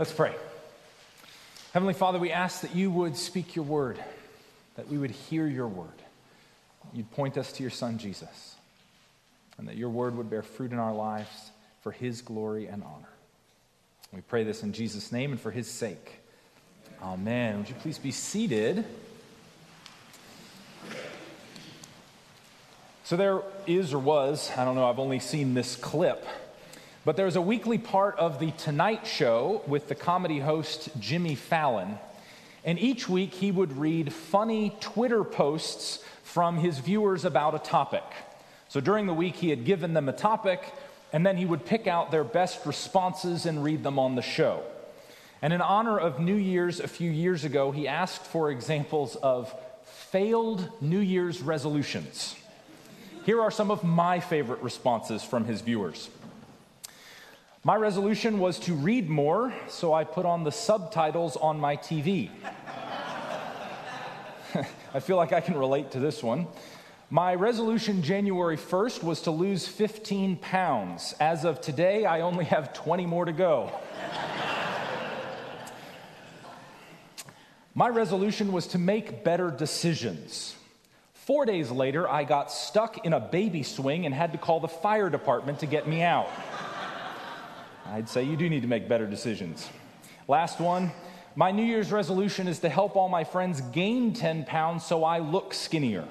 Let's pray. Heavenly Father, we ask that you would speak your word, that we would hear your word. You'd point us to your Son, Jesus, and that your word would bear fruit in our lives for his glory and honor. We pray this in Jesus' name and for his sake. Amen. Would you please be seated? So there is or was, I don't know, I've only seen this clip, but there was a weekly part of The Tonight Show with the comedy host Jimmy Fallon. And each week he would read funny Twitter posts from his viewers about a topic. So during the week he had given them a topic, and then he would pick out their best responses and read them on the show. And in honor of New Year's a few years ago, he asked for examples of failed New Year's resolutions. Here are some of my favorite responses from his viewers. My resolution was to read more, so I put on the subtitles on my TV. I feel like I can relate to this one. My resolution January 1st was to lose 15 pounds. As of today, I only have 20 more to go. My resolution was to make better decisions. 4 days later, I got stuck in a baby swing and had to call the fire department to get me out. I'd say you do need to make better decisions. Last one, my New Year's resolution is to help all my friends gain 10 pounds so I look skinnier.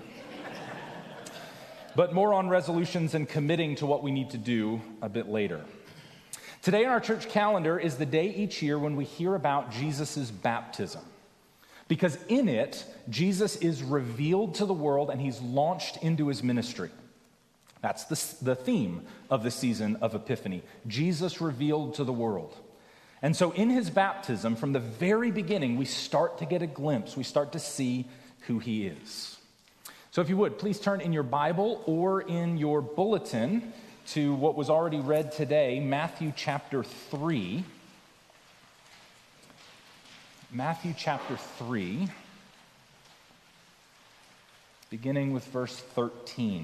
But more on resolutions and committing to what we need to do a bit later. Today in our church calendar is the day each year when we hear about Jesus' baptism. Because in it, Jesus is revealed to the world and he's launched into his ministry. That's the theme of the season of Epiphany. Jesus revealed to the world. And so in his baptism, from the very beginning, we start to get a glimpse. We start to see who he is. So if you would, please turn in your Bible or in your bulletin to what was already read today, Matthew chapter 3. Matthew chapter 3, beginning with verse 13.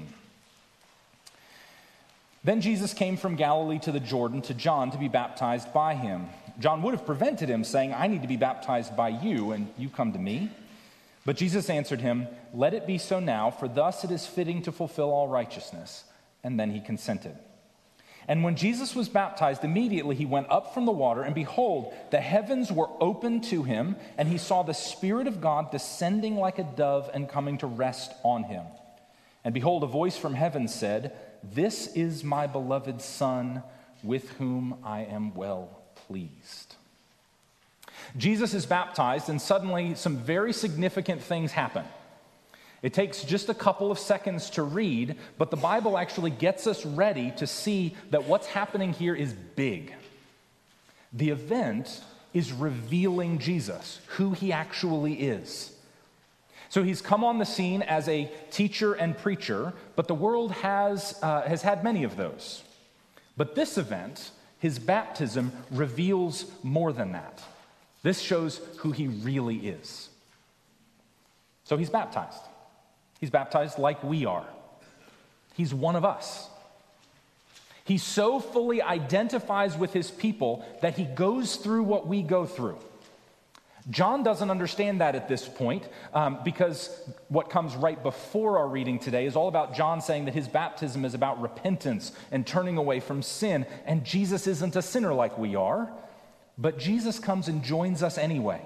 Then Jesus came from Galilee to the Jordan to John to be baptized by him. John would have prevented him, saying, I need to be baptized by you, and you come to me. But Jesus answered him, Let it be so now, for thus it is fitting to fulfill all righteousness. And then he consented. And when Jesus was baptized, immediately he went up from the water, and behold, the heavens were opened to him, and he saw the Spirit of God descending like a dove and coming to rest on him. And behold, a voice from heaven said, This is my beloved Son, with whom I am well pleased. Jesus is baptized, and suddenly some very significant things happen. It takes just a couple of seconds to read, but the Bible actually gets us ready to see that what's happening here is big. The event is revealing Jesus, who he actually is. So he's come on the scene as a teacher and preacher, but the world has had many of those. But this event, his baptism, reveals more than that. This shows who he really is. So he's baptized. He's baptized like we are. He's one of us. He so fully identifies with his people that he goes through what we go through. John doesn't understand that at this point because what comes right before our reading today is all about John saying that his baptism is about repentance and turning away from sin. And Jesus isn't a sinner like we are, but Jesus comes and joins us anyway.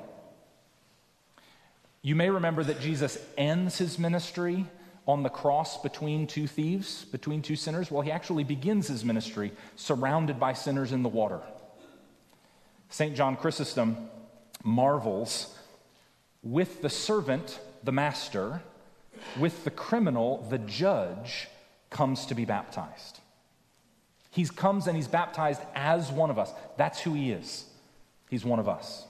You may remember that Jesus ends his ministry on the cross between two thieves, between two sinners. Well, he actually begins his ministry surrounded by sinners in the water. St. John Chrysostom marvels, with the servant, the master, with the criminal, the judge, comes to be baptized. He comes and he's baptized as one of us. That's who he is. He's one of us.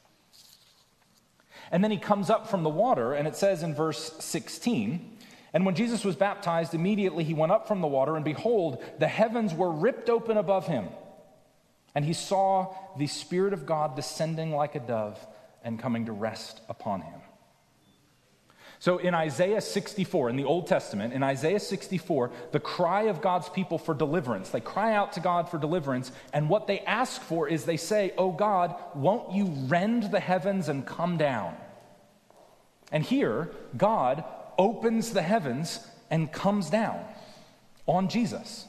And then he comes up from the water, and it says in verse 16, And when Jesus was baptized, immediately he went up from the water, and behold, the heavens were ripped open above him. And he saw the Spirit of God descending like a dove and coming to rest upon him. So in Isaiah 64, in the Old Testament, in Isaiah 64, the cry of God's people for deliverance, they cry out to God for deliverance, and what they ask for is they say, "Oh God, won't you rend the heavens and come down?" And here, God opens the heavens and comes down on Jesus.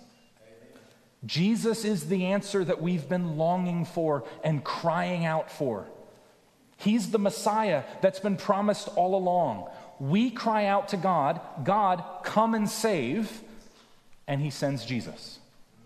Jesus is the answer that we've been longing for and crying out for. He's the Messiah that's been promised all along. We cry out to God, "God, come and save," and he sends Jesus.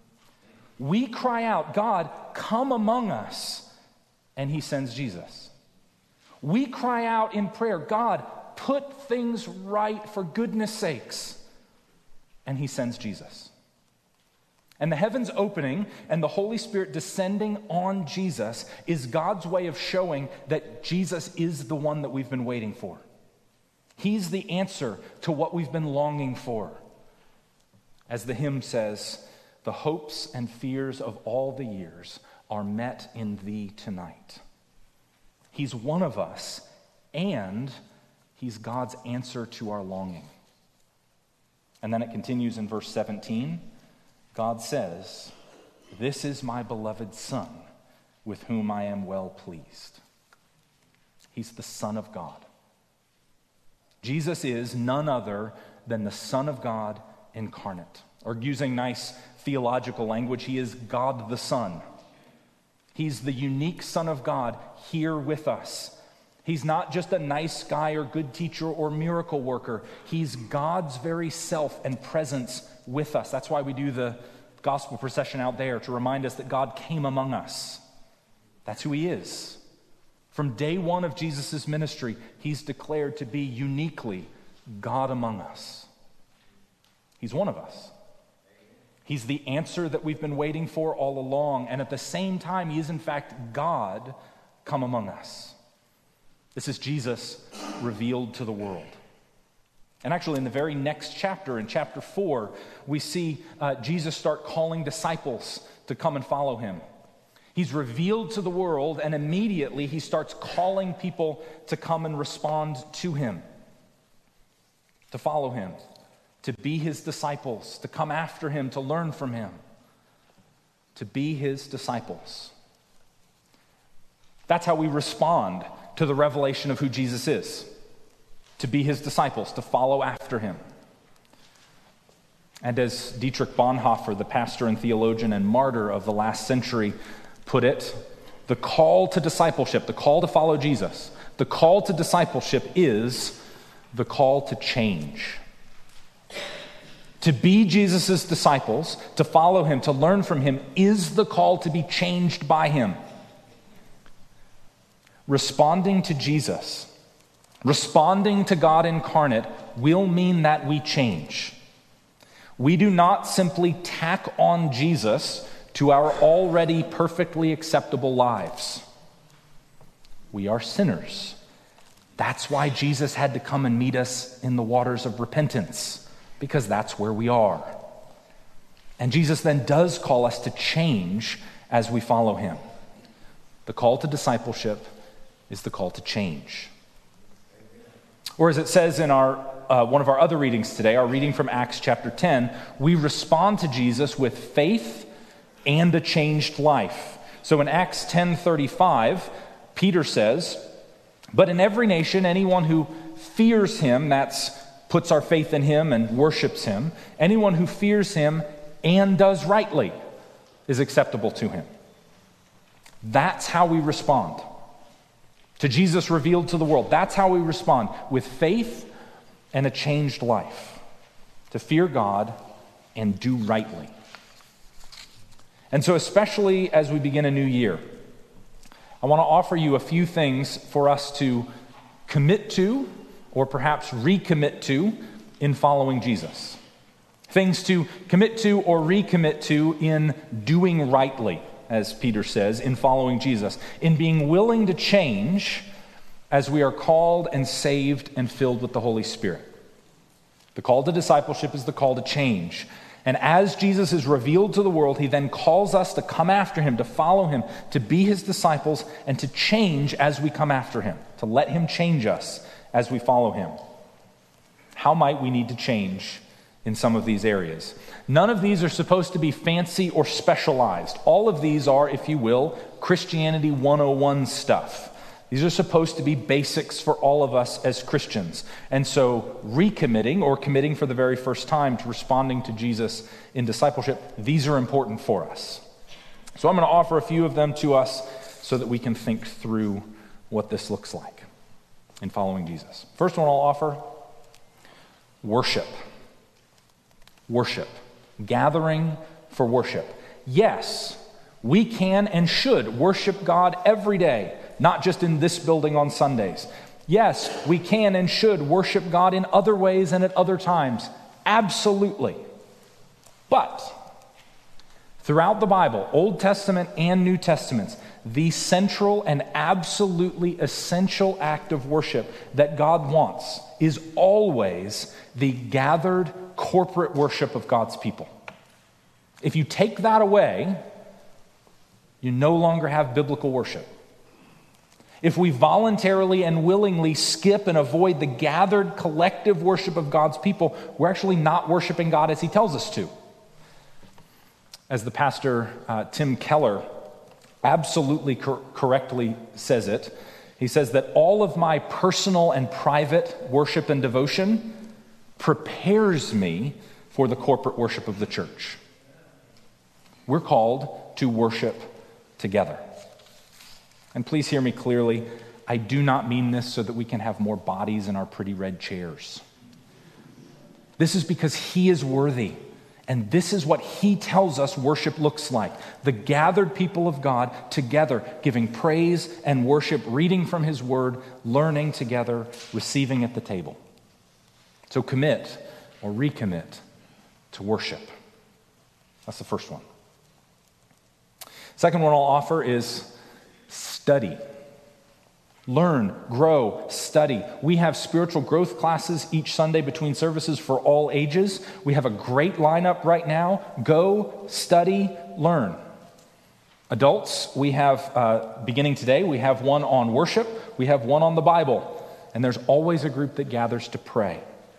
We cry out, "God, come among us," and he sends Jesus. We cry out in prayer, "God, put things right for goodness sakes," and he sends Jesus. And the heavens opening and the Holy Spirit descending on Jesus is God's way of showing that Jesus is the one that we've been waiting for. He's the answer to what we've been longing for. As the hymn says, "The hopes and fears of all the years are met in thee tonight." He's one of us, and he's God's answer to our longing. And then it continues in verse 17. God says, "This is my beloved Son, with whom I am well pleased." He's the Son of God. Jesus is none other than the Son of God incarnate. Or using nice theological language, he is God the Son. He's the unique Son of God here with us. He's not just a nice guy or good teacher or miracle worker. He's God's very self and presence with us. That's why we do the gospel procession out there, to remind us that God came among us. That's who he is. From day one of Jesus' ministry, he's declared to be uniquely God among us. He's one of us. He's the answer that we've been waiting for all along, and at the same time, he is in fact God come among us. This is Jesus revealed to the world. And actually, in the very next chapter, in chapter 4, we see Jesus start calling disciples to come and follow him. He's revealed to the world, and immediately he starts calling people to come and respond to him, to follow him, to be his disciples, to come after him, to learn from him, to be his disciples. That's how we respond to the revelation of who Jesus is, to be his disciples, to follow after him. And as Dietrich Bonhoeffer, the pastor and theologian and martyr of the last century, put it, the call to discipleship, the call to follow Jesus, the call to discipleship is the call to change. To be Jesus' disciples, to follow him, to learn from him, is the call to be changed by him. Responding to Jesus, responding to God incarnate, will mean that we change. We do not simply tack on Jesus to our already perfectly acceptable lives. We are sinners. That's why Jesus had to come and meet us in the waters of repentance, because that's where we are. And Jesus then does call us to change as we follow him. The call to discipleship is the call to change. Or as it says in our one of our other readings today, our reading from Acts chapter 10, we respond to Jesus with faith and a changed life. So in Acts 10:35, Peter says, "But in every nation, anyone who fears him," that's puts our faith in him and worships him, "anyone who fears him and does rightly is acceptable to him." That's how we respond to Jesus revealed to the world. That's how we respond, with faith and a changed life, to fear God and do rightly. And so especially as we begin a new year, I want to offer you a few things for us to commit to, or perhaps recommit to, in following Jesus. Things to commit to or recommit to in doing rightly, as Peter says, in following Jesus, in being willing to change as we are called and saved and filled with the Holy Spirit. The call to discipleship is the call to change. And as Jesus is revealed to the world, he then calls us to come after him, to follow him, to be his disciples, and to change as we come after him, to let him change us as we follow him. how might we need to change in some of these areas. None of these are supposed to be fancy or specialized. All of these are, if you will, Christianity 101 stuff. These are supposed to be basics for all of us as Christians. And so recommitting or committing for the very first time to responding to Jesus in discipleship, these are important for us. So I'm going to offer a few of them to us so that we can think through what this looks like in following Jesus. First one I'll offer, worship. Worship. Gathering for worship. Yes, we can and should worship God every day, not just in this building on Sundays. Yes, we can and should worship God in other ways and at other times. Absolutely. But throughout the Bible, Old Testament and New Testaments, the central and absolutely essential act of worship that God wants is always the gathered corporate worship of God's people. If you take that away, you no longer have biblical worship. If we voluntarily and willingly skip and avoid the gathered collective worship of God's people, we're actually not worshiping God as He tells us to. As the pastor Tim Keller absolutely correctly says it, he says that all of my personal and private worship and devotion prepares me for the corporate worship of the church. We're called to worship together. And please hear me clearly, I do not mean this so that we can have more bodies in our pretty red chairs. This is because He is worthy. And this is what He tells us worship looks like. The gathered people of God together, giving praise and worship, reading from His Word, learning together, receiving at the table. So commit or recommit to worship. That's the first one. Second one I'll offer is study. Learn, grow, study. We have spiritual growth classes each Sunday between services for all ages. We have a great lineup right now. Go, study, learn. Adults, we have, beginning today, we have one on worship. We have one on the Bible. And there's always a group that gathers to pray.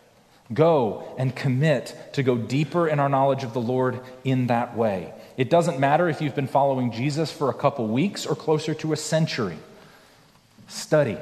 Go and commit to go deeper in our knowledge of the Lord in that way. It doesn't matter if you've been following Jesus for a couple weeks or closer to a century. Study.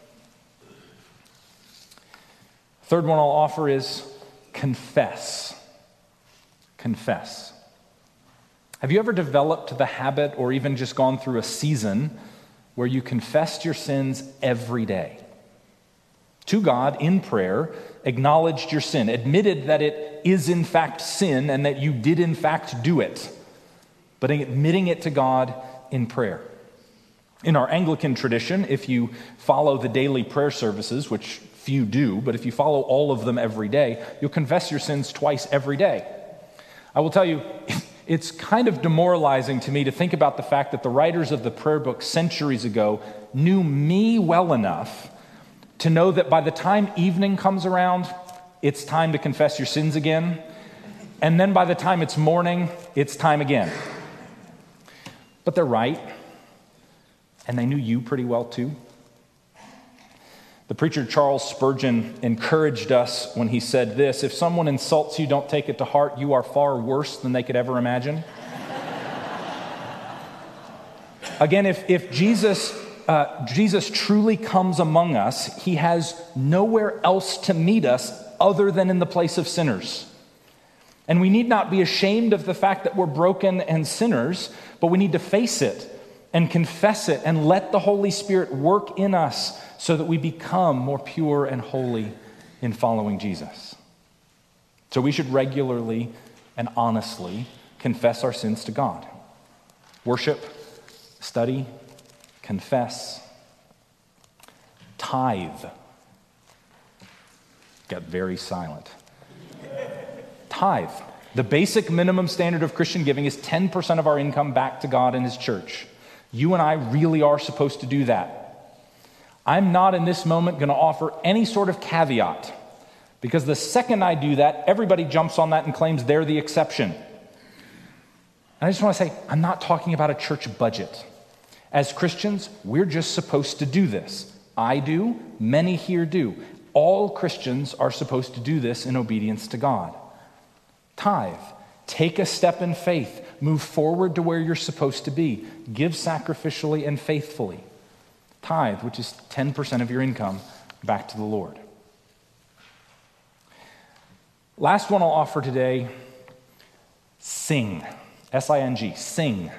Third one I'll offer is confess. Confess. Have you ever developed the habit or even just gone through a season where you confessed your sins every day? To God in prayer, acknowledged your sin, admitted that it is in fact sin and that you did in fact do it, but admitting it to God in prayer. In our Anglican tradition, if you follow the daily prayer services, which few do, but if you follow all of them every day, you'll confess your sins twice every day. I will tell you, it's kind of demoralizing to me to think about the fact that the writers of the prayer book centuries ago knew me well enough to know that by the time evening comes around, it's time to confess your sins again. And then by the time it's morning, it's time again. But they're right. And they knew you pretty well too. The preacher Charles Spurgeon encouraged us when he said this: if someone insults you, don't take it to heart. You are far worse than they could ever imagine. Again, if Jesus truly comes among us, He has nowhere else to meet us other than in the place of sinners. And we need not be ashamed of the fact that we're broken and sinners, but we need to face it and confess it and let the Holy Spirit work in us so that we become more pure and holy in following Jesus. So we should regularly and honestly confess our sins to God. Worship, study, confess, tithe. Got very silent. Tithe. The basic minimum standard of Christian giving is 10% of our income back to God and His church. You and I really are supposed to do that. I'm not in this moment going to offer any sort of caveat, because the second I do that, everybody jumps on that and claims they're the exception. And I just want to say, I'm not talking about a church budget. As Christians, we're just supposed to do this. I do, many here do. all Christians are supposed to do this in obedience to God. Tithe. Take a step in faith. Move forward to where you're supposed to be. Give sacrificially and faithfully. Tithe, which is 10% of your income, back to the Lord. Last one I'll offer today, sing. S-I-N-G, sing.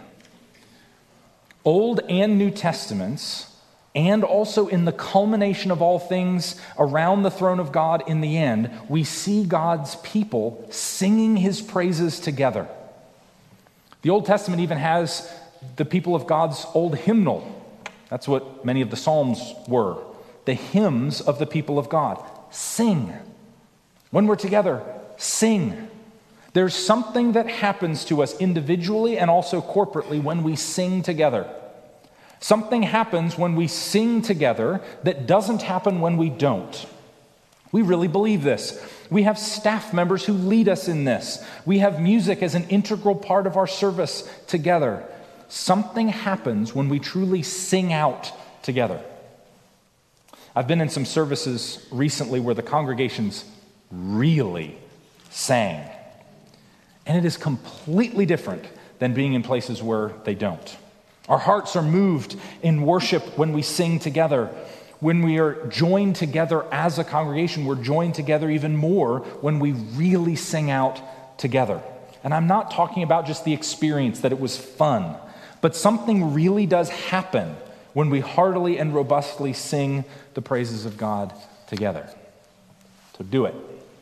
Old and New Testaments, and also in the culmination of all things around the throne of God in the end, we see God's people singing his praises together. The Old Testament even has the people of God's old hymnal. That's what many of the Psalms were. The hymns of the people of God. Sing. When we're together, sing. There's something that happens to us individually and also corporately when we sing together. Something happens when we sing together that doesn't happen when we don't. We really believe this. We have staff members who lead us in this. We have music as an integral part of our service together. Something happens when we truly sing out together. I've been in some services recently where the congregations really sang. And it is completely different than being in places where they don't. Our hearts are moved in worship when we sing together. When we are joined together as a congregation, we're joined together even more when we really sing out together. And I'm not talking about just the experience that it was fun, but something really does happen when we heartily and robustly sing the praises of God together. So do it.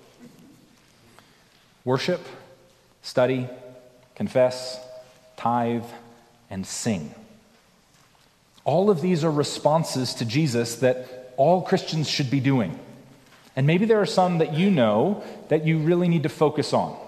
Worship, study, confess, tithe, and sing. All of these are responses to Jesus that all Christians should be doing. And maybe there are some that you know that you really need to focus on.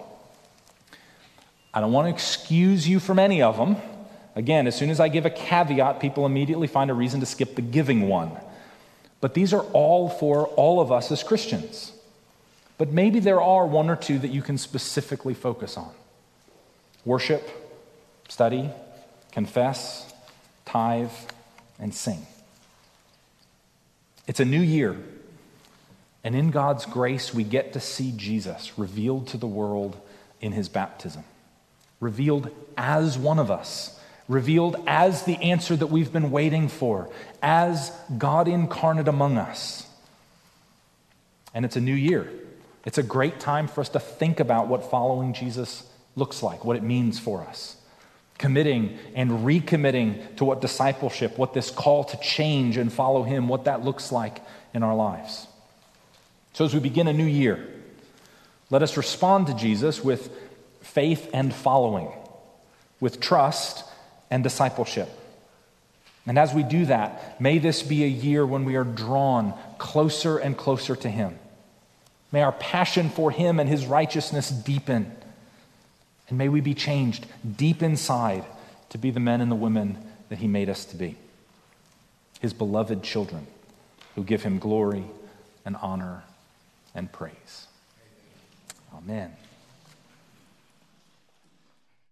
I don't want to excuse you from any of them. Again, as soon as I give a caveat, people immediately find a reason to skip the giving one. But these are all for all of us as Christians. But maybe there are one or two that you can specifically focus on. Worship, study, confess, tithe, and sing. It's a new year, and in God's grace, we get to see Jesus revealed to the world in his baptism, revealed as one of us, revealed as the answer that we've been waiting for, as God incarnate among us. And it's a new year. It's a great time for us to think about what following Jesus looks like, what it means for us. Committing and recommitting to what discipleship, what this call to change and follow him, what that looks like in our lives. So as we begin a new year, let us respond to Jesus with faith and following, with trust and discipleship. And as we do that, may this be a year when we are drawn closer and closer to him. May our passion for him and his righteousness deepen. And may we be changed deep inside to be the men and the women that he made us to be. His beloved children who give him glory and honor and praise. Amen.